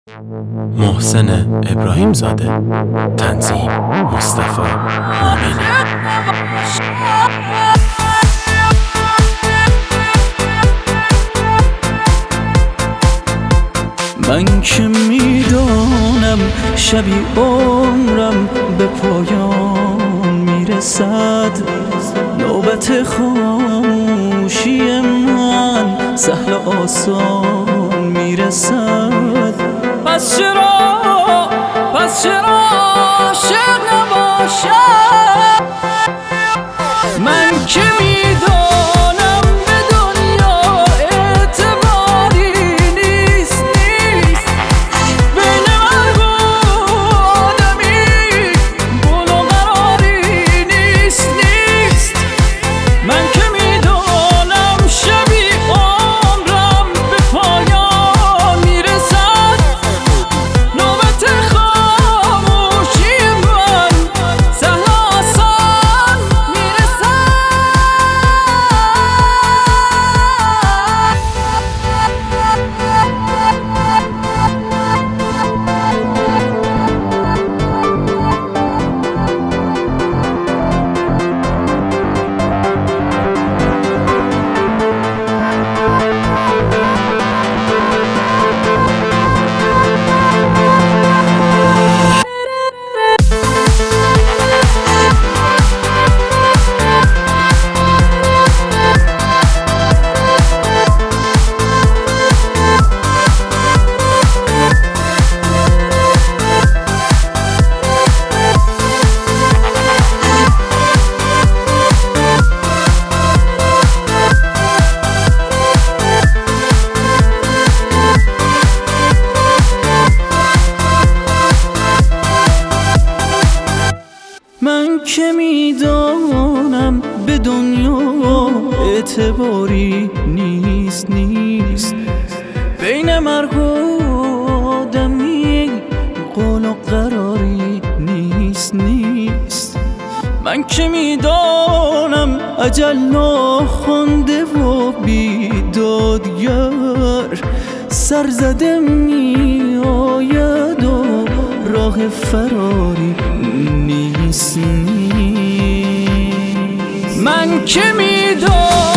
محسن ابراهیم زاده، تنظیم مصطفی مومنی. من که میدانم شبی عمرم به پایان میرسد، نوبت خاموشی من سهل و آسان میرسد. پس چرا عاشق نباشم؟ من که میدانم به دنیا اعتباری نیست بین مرگ و آدمی گل و قراری نیست. من که میدانم شبی عمرم به پایان میرسد، نوبت خاموشی من سهل و آسان میرسد. من که میدانم به دنیا اعتباری نیست بین مرگ و آدمی قول و قراری نیست. من که میدانم اجل ناخوانده و بیدادگر سرزده می آید و راه فراری نیست. من که میدانم